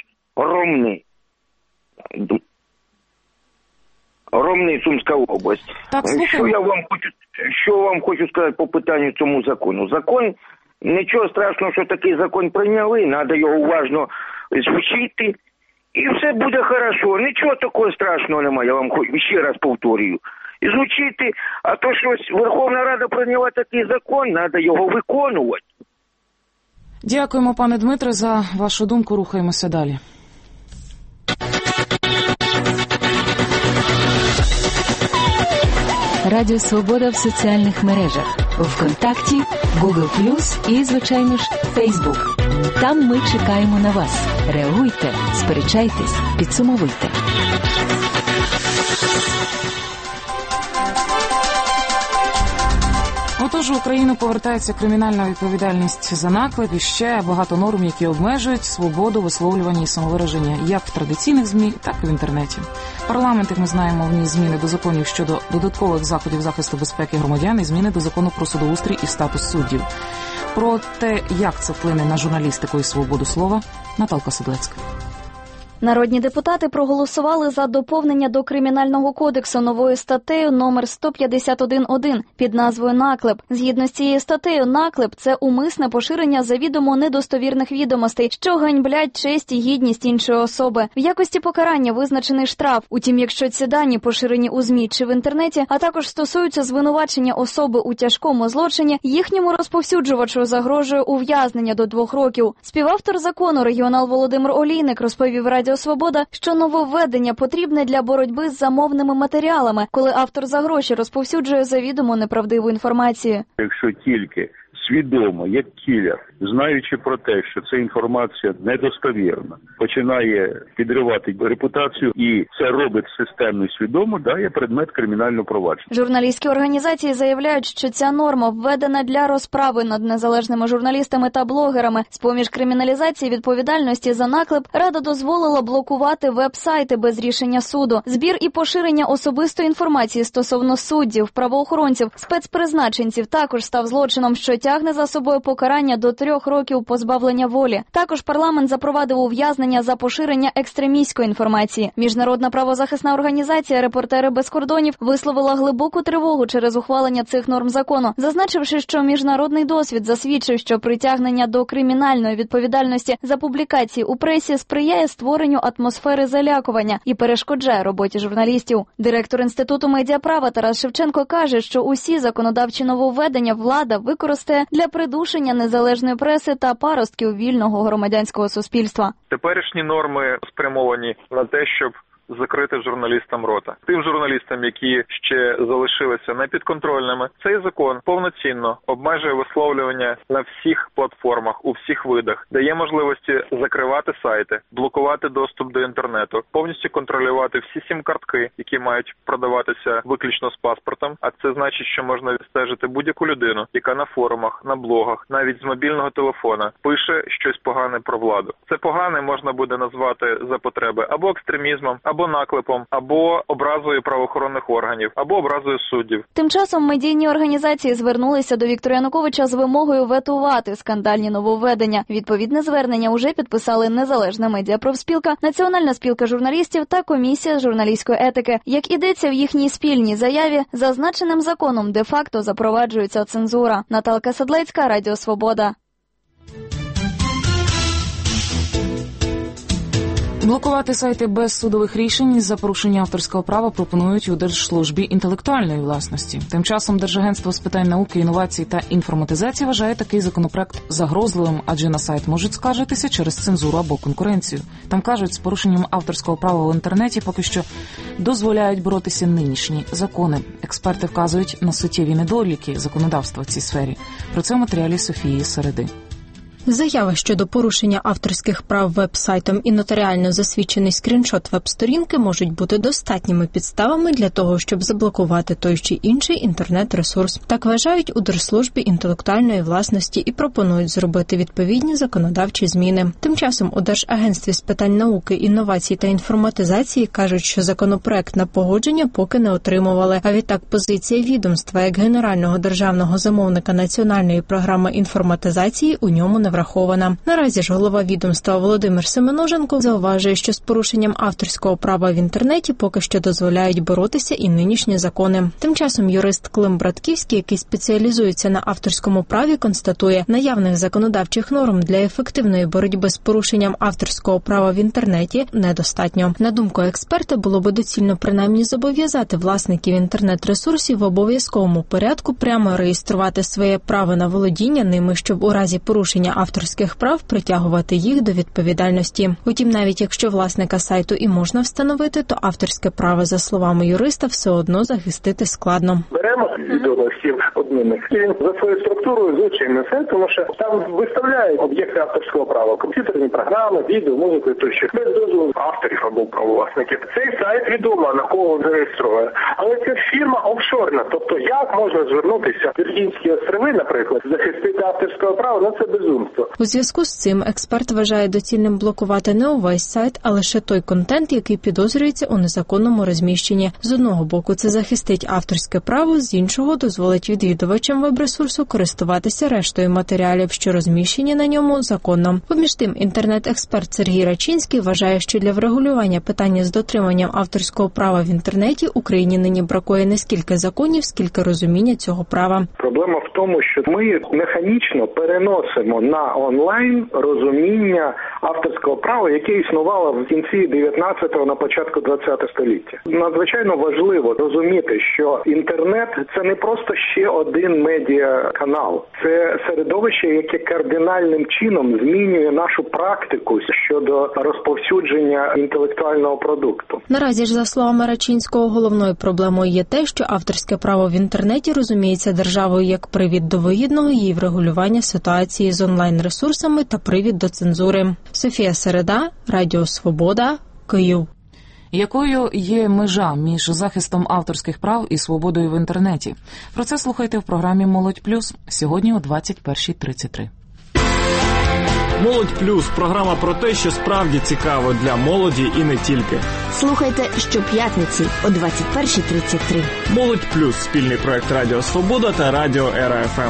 Ромний, Сумська область. Так, слухаємо. Що вам хочу сказати по питанню цьому закону. Закон, нічого страшного, що такий закон прийняли, треба його уважно звучити, і все буде хорошо. Нічого такого страшного немає, я вам ще раз повторюю. І звучити, а то щось Верховна Рада прийняла такий закон, треба його виконувати. Дякуємо, пане Дмитре, за вашу думку. Рухаємося далі. Радіо Свобода в соціальних мережах. ВКонтакті, Google+, і, звичайно ж, Facebook. Там ми чекаємо на вас. Реагуйте, сперечайтесь, підсумовуйте. Отож, в Україну повертається кримінальна відповідальність за наклеп і ще багато норм, які обмежують свободу висловлювання і самовираження як в традиційних ЗМІ, так і в інтернеті. Парламент, як ми знаємо, вніс зміни до законів щодо додаткових заходів захисту безпеки громадян і зміни до закону про судоустрій і статус суддів. Про те, як це вплине на журналістику і свободу слова, Наталка Седлецька. Народні депутати проголосували за доповнення до Кримінального кодексу новою статтею номер 151.1 під назвою «Наклеп». Згідно з цією статтею, наклеп – це умисне поширення завідомо недостовірних відомостей, що ганьблять честь і гідність іншої особи. В якості покарання визначений штраф. Утім, якщо ці дані поширені у ЗМІ чи в інтернеті, а також стосуються звинувачення особи у тяжкому злочині, їхньому розповсюджувачу загрожує ув'язнення до 2 років. Співавтор закону регіонал Володимир Олійник розповів Радіо Свобода, що нововведення потрібне для боротьби з замовними матеріалами, коли автор за гроші розповсюджує завідомо неправдиву інформацію. Якщо тільки свідомо, як кілер, знаючи про те, що ця інформація недостовірна, починає підривати репутацію і це робить системно і свідомо, дає предмет кримінального провадження. Журналістські організації заявляють, що ця норма введена для розправи над незалежними журналістами та блогерами. З-поміж криміналізації відповідальності за наклеп Рада дозволила блокувати веб-сайти без рішення суду. Збір і поширення особистої інформації стосовно суддів, правоохоронців, спецпризначенців також став злочином, що тягне за собою покарання до 3 років позбавлення волі. Також парламент запровадив ув'язнення за поширення екстремістської інформації. Міжнародна правозахисна організація «Репортери без кордонів» висловила глибоку тривогу через ухвалення цих норм закону, зазначивши, що міжнародний досвід засвідчив, що притягнення до кримінальної відповідальності за публікації у пресі сприяє створенню атмосфери залякування і перешкоджає роботі журналістів. Директор Інституту медіаправа Тарас Шевченко каже, що усі законодавчі нововведення влада використає для придушення незалежної преси та паростків вільного громадянського суспільства. Теперішні норми спрямовані на те, щоб закрити журналістам рота. Тим журналістам, які ще залишилися непідконтрольними, цей закон повноцінно обмежує висловлювання на всіх платформах, у всіх видах, дає можливості закривати сайти, блокувати доступ до інтернету, повністю контролювати всі сім-картки, які мають продаватися виключно з паспортом, а це значить, що можна відстежити будь-яку людину, яка на форумах, на блогах, навіть з мобільного телефона пише щось погане про владу. Це погане можна буде назвати за потреби або екстремізмом, або наклепом, або образою правоохоронних органів, або образою суддів. Тим часом медійні організації звернулися до Віктора Януковича з вимогою ветувати скандальні нововведення. Відповідне звернення уже підписали Незалежна медіапрофспілка, Національна спілка журналістів та Комісія з журналістської етики. Як ідеться в їхній спільній заяві, зазначеним законом де-факто запроваджується цензура. Наталка Седлецька, Радіо Свобода. Блокувати сайти без судових рішень за порушення авторського права пропонують у Держслужбі інтелектуальної власності. Тим часом Держагентство з питань науки, інновацій та інформатизації вважає такий законопроект загрозливим, адже на сайт можуть скаржитися через цензуру або конкуренцію. Там кажуть, з порушенням авторського права в інтернеті поки що дозволяють боротися нинішні закони. Експерти вказують на суттєві недоліки законодавства в цій сфері. Про це в матеріалі Софії Середи. Заяви щодо порушення авторських прав веб-сайтом і нотаріально засвідчений скріншот веб-сторінки можуть бути достатніми підставами для того, щоб заблокувати той чи інший інтернет-ресурс. Так вважають у Держслужбі інтелектуальної власності і пропонують зробити відповідні законодавчі зміни. Тим часом у Держагентстві з питань науки, інновацій та інформатизації кажуть, що законопроект на погодження поки не отримували. А відтак позиція відомства як генерального державного замовника національної програми інформатизації у ньому не врахована. Наразі ж голова відомства Володимир Семеноженко зауважує, що з порушенням авторського права в інтернеті поки що дозволяють боротися і нинішні закони. Тим часом юрист Клим Братківський, який спеціалізується на авторському праві, констатує, наявних законодавчих норм для ефективної боротьби з порушенням авторського права в інтернеті недостатньо. На думку експерта, було би доцільно принаймні зобов'язати власників інтернет-ресурсів в обов'язковому порядку прямо реєструвати своє право на володіння ними, щоб у разі порушення авторських прав притягувати їх до відповідальності. Утім, навіть якщо власника сайту і можна встановити, то авторське право, за словами юриста, все одно захистити складно. Беремо відомостів одним, і він за своєю структурою звучить не все, тому що там виставляють об'єкти авторського права, комп'ютерні програми, відео, музику і тощо, без дозволу авторів або правовласників. Цей сайт відомо, на кого зареєструє. Але це фірма офшорна, тобто як можна звернутися в Віргінські острови, наприклад, захистити авторського права, ну це безумство. У зв'язку з цим експерт вважає доцільним блокувати не увесь сайт, а лише той контент, який підозрюється у незаконному розміщенні. З одного боку, це захистить авторське право, з іншого дозволить відвідувачам веб-ресурсу користуватися рештою матеріалів, що розміщені на ньому, законно. Поміж тим, інтернет-експерт Сергій Рачинський вважає, що для врегулювання питання з дотриманням авторського права в інтернеті Україні нині бракує не скільки законів, скільки розуміння цього права. Проблема в тому, що ми механічно переносимо на онлайн розуміння авторського права, яке існувало в кінці 19-го, на початку 20-го століття. Надзвичайно важливо розуміти, що інтернет – це не просто ще один медіаканал. Це середовище, яке кардинальним чином змінює нашу практику щодо розповсюдження інтелектуального продукту. Наразі ж, за словами Рачинського, головною проблемою є те, що авторське право в інтернеті розуміється державою як привід до вигідного її врегулювання ситуації з онлайн-ресурсами та привід до цензури. Софія Середа, Радіо Свобода, Київ. Якою є межа між захистом авторських прав і свободою в інтернеті? Про це слухайте в програмі «Молодь плюс» сьогодні о 21:33. «Молодь плюс» – програма про те, що справді цікаво для молоді і не тільки. Слухайте щоп'ятниці о 21:33. «Молодь плюс» – спільний проект Радіо Свобода та Радіо ЕРА-ФМ.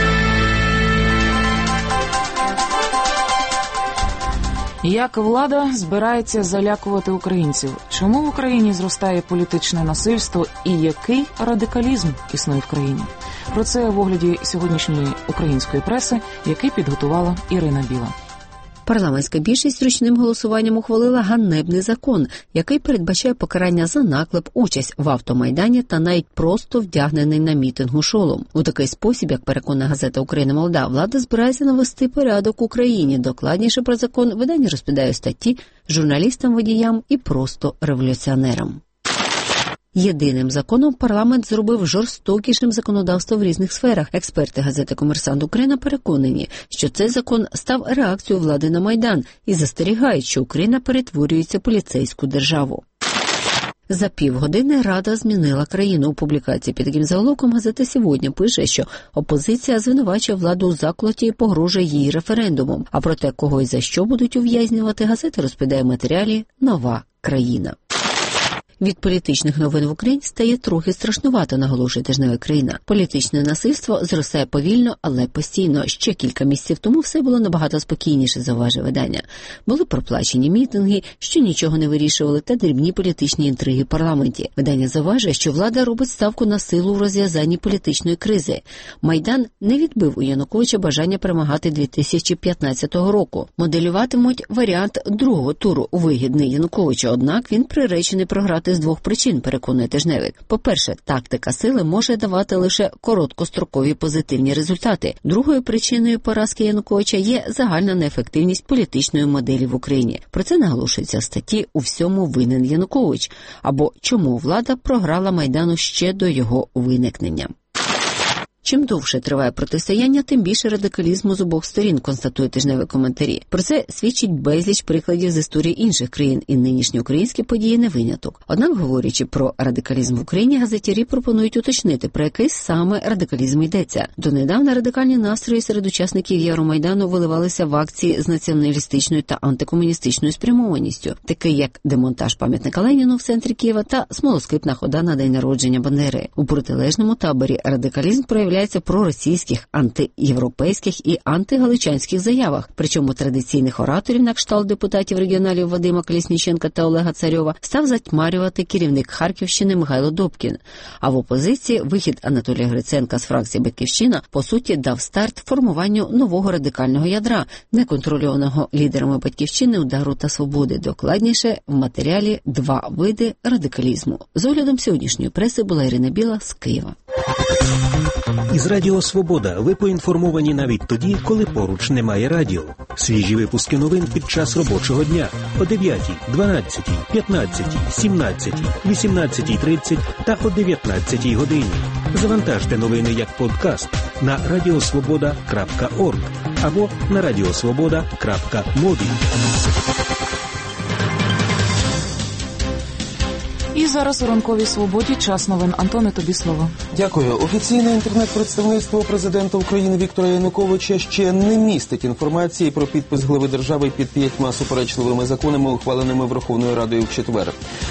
Як влада збирається залякувати українців? Чому в Україні зростає політичне насильство і який радикалізм існує в країні? Про це в огляді сьогоднішньої української преси, який підготувала Ірина Біла. Парламентська більшість ручним голосуванням ухвалила ганебний закон, який передбачає покарання за наклеп, участь в автомайдані та навіть просто вдягнений на мітингу шолом. У такий спосіб, як переконана газета «Україна молода», влада збирається навести порядок в Україні. Докладніше про закон видання розповідає статті журналістам, водіям і просто революціонерам. Єдиним законом парламент зробив жорстокішим законодавство в різних сферах. Експерти газети «Комерсант Україна» переконані, що цей закон став реакцією влади на Майдан і застерігають, що Україна перетворюється в поліцейську державу. За півгодини Рада змінила країну. У публікації під таким заголовком газета «Сьогодні» пише, що опозиція звинувачує владу у заколоті і погрожує їй референдумом. А про те, кого і за що будуть ув'язнювати, газета розповідає в матеріалі «Нова країна». Від політичних новин в Україні стає трохи страшнувато, наголошує тижнева країна. Політичне насильство зростає повільно, але постійно. Ще кілька місяців тому все було набагато спокійніше, зауважує видання. Були проплачені мітинги, що нічого не вирішували, та дрібні політичні інтриги в парламенті. Видання зауважує, що влада робить ставку на силу в розв'язанні політичної кризи. Майдан не відбив у Януковича бажання перемагати 2015 року. Моделюватимуть варіант другого туру, вигідний Януковичу, однак він приречений програти з двох причин, переконує тижневик. По-перше, тактика сили може давати лише короткострокові позитивні результати. Другою причиною поразки Януковича є загальна неефективність політичної моделі в Україні. Про це наголошується в статті «У всьому винен Янукович» або «Чому влада програла Майдану ще до його виникнення». Чим довше триває протистояння, тим більше радикалізму з обох сторін, констатує тижневі коментарі. Про це свідчить безліч прикладів з історії інших країн, і нинішні українські події не виняток. Однак, говорячи про радикалізм в Україні, газетярі пропонують уточнити, про який саме радикалізм йдеться. Донедавна радикальні настрої серед учасників Євромайдану виливалися в акції з націоналістичною та антикомуністичною спрямованістю, такі як демонтаж пам'ятника Леніну в центрі Києва та смолоскипна хода на день народження Бандери. У протилежному таборі радикалізм проявляється в проросійських, антиєвропейських і антигаличанських заявах. Причому традиційних ораторів на кшталт депутатів-регіоналів Вадима Колесніченка та Олега Царьова став затьмарювати керівник Харківщини Михайло Добкін. А в опозиції вихід Анатолія Гриценка з фракції «Батьківщина» по суті дав старт формуванню нового радикального ядра, неконтрольованого лідерами «Батьківщини», «Удару» та «Свободи». Докладніше в матеріалі «Два види радикалізму». З оглядом сьогоднішньої преси була Ірина Біла з Києва. Із Радіо Свобода ви поінформовані навіть тоді, коли поруч немає радіо. Свіжі випуски новин під час робочого дня о 9, 12, 15, 17, 18:30 та о 19 годині. Завантажте новини як подкаст на radiosvoboda.org або на radiosvoboda.mobi. І зараз у ранковій свободі час новин. Антоне, тобі слово. Дякую. Офіційне інтернет-представництво президента України Віктора Януковича ще не містить інформації про підпис глави держави під 5 суперечливими законами, ухваленими Верховною Радою в четвер.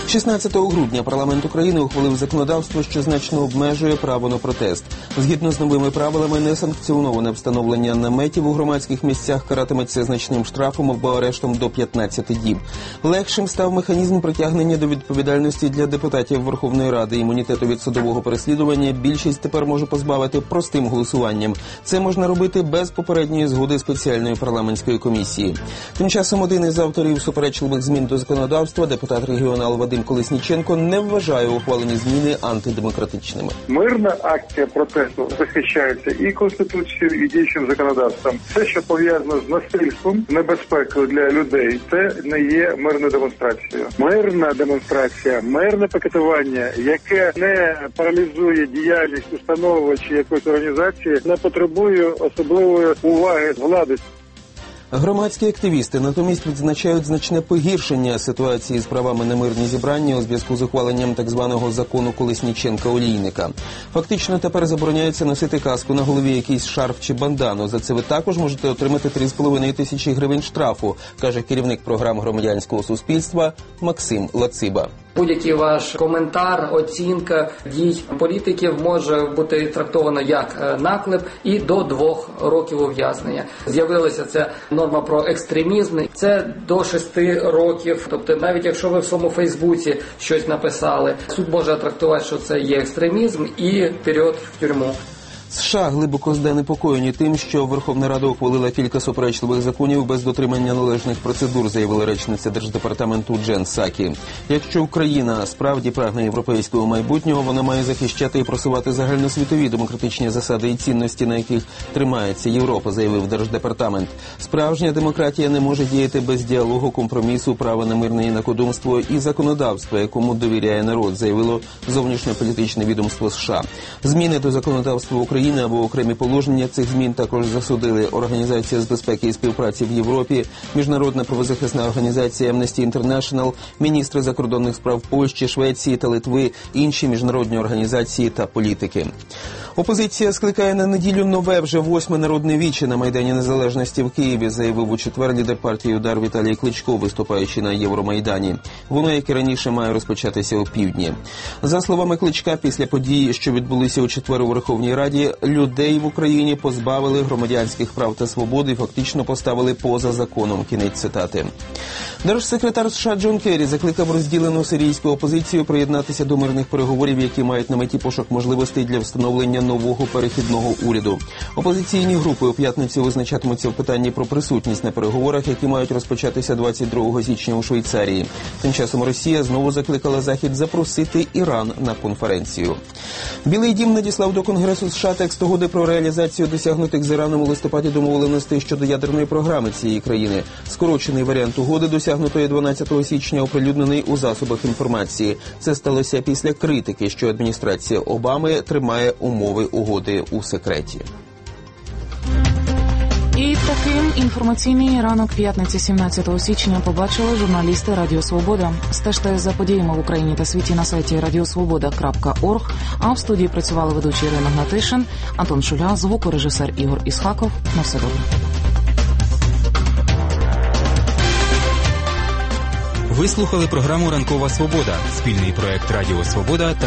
16 грудня парламент України ухвалив законодавство, що значно обмежує право на протест. Згідно з новими правилами, несанкціоноване встановлення наметів у громадських місцях каратиметься значним штрафом або арештом до 15 діб. Легшим став механізм притягнення до відповідальності для депутатів Верховної Ради. Імунітету від судового переслідування більшість тепер може позбавити простим голосуванням. Це можна робити без попередньої згоди спеціальної парламентської комісії. Тим часом один із авторів суперечливих змін до законодавства, депутат-регіонал Вадим Колесніченко, не вважає ухвалені зміни антидемократичними. Мирна акція протесту захищається і Конституцією, і діючим законодавством. Все, що пов'язано з насильством, небезпекою для людей, це не є мирною демонстрацією. Мирна демонстрація, мирне пікетування, яке не паралізує діяльність установи чи якоїсь організації, не потребує особливої уваги влади. Громадські активісти натомість відзначають значне погіршення ситуації з правами на мирні зібрання у зв'язку з ухваленням так званого закону Колесніченка-Олійника. Фактично тепер забороняється носити каску на голові, якийсь шарф чи бандану. За це ви також можете отримати 3,5 тисячі гривень штрафу, каже керівник програм громадянського суспільства Максим Лациба. Будь-який ваш коментар, оцінка дій політиків може бути трактовано як наклеп і до 2 років ув'язнення. З'явилася ця норма про екстремізм, це до 6 років. Тобто навіть якщо ви в своєму Фейсбуці щось написали, суд може трактувати, що це є екстремізм і вперед в тюрму. США глибоко занепокоєні тим, що Верховна Рада ухвалила кілька суперечливих законів без дотримання належних процедур, заявила речниця Держдепартаменту Джен Псакі. Якщо Україна справді прагне європейського майбутнього, вона має захищати і просувати загальносвітові демократичні засади і цінності, на яких тримається Європа, заявив Держдепартамент. Справжня демократія не може діяти без діалогу, компромісу, права на мирне інакодумство і законодавства, якому довіряє народ, заявило зовнішньополітичне відомство США. Зміни до законодавства України або окремі положення цих змін також засудили Організація з безпеки і співпраці в Європі, Міжнародна правозахисна організація Amnesty International, міністри закордонних справ Польщі, Швеції та Литви, інші міжнародні організації та політики. Опозиція скликає на неділю нове, вже 8-ме народне віче на Майдані Незалежності в Києві, заявив у четвер лідер партії «Удар» Віталій Кличко, виступаючи на Євромайдані. Воно, як і раніше, має розпочатися опівдні. За словами Кличка, після подій, що відбулися у четвер у Верховній Раді, людей в Україні позбавили громадянських прав та свободи і фактично поставили поза законом. Кінець цитати. Держсекретар США Джон Керрі закликав розділену сирійську опозицію приєднатися до мирних переговорів, які мають на меті пошук можливостей для встановлення нового перехідного уряду. Опозиційні групи у п'ятницю визначатимуться в питанні про присутність на переговорах, які мають розпочатися 22 січня у Швейцарії. Тим часом Росія знову закликала Захід запросити Іран на конференцію. Білий дім надіслав до Конгресу США текст угоди про реалізацію досягнутих з Іраном у листопаді домовленостей щодо ядерної програми цієї країни. Скорочений варіант угоди, досягнутої 12 січня, оприлюднений у засобах інформації. Це сталося після критики, що адміністрація Обами тримає умови угоди у секреті. І таким інформаційний ранок п'ятниці 17 січня побачили журналісти Радіо Свобода. Стежте за подіями в Україні та світі на сайті radiosvoboda.org. А в студії працювали ведучі Ірина Гнатишин, Антон Шуля, звукорежисер Ігор Ісхаков. На все добре. Ви слухали програму «Ранкова Свобода» – спільний проект Радіо Свобода та